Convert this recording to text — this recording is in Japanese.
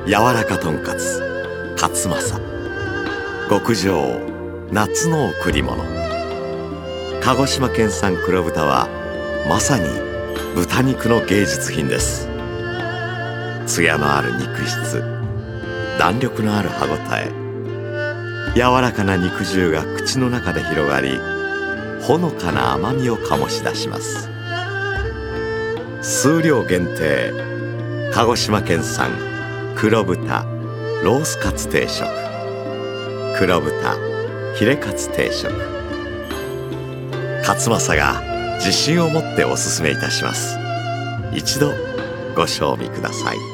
柔らかとんかつ勝正、極上夏の贈り物。鹿児島県産黒豚はまさに豚肉の芸術品です。ツヤのある肉質、弾力のある歯ごたえ、柔らかな肉汁が口の中で広がり、ほのかな甘みを醸し出します。数量限定、鹿児島県産黒豚ロースカツ定食、黒豚ヒレカツ定食。勝正が自信を持っておすすめいたします。一度ご賞味ください。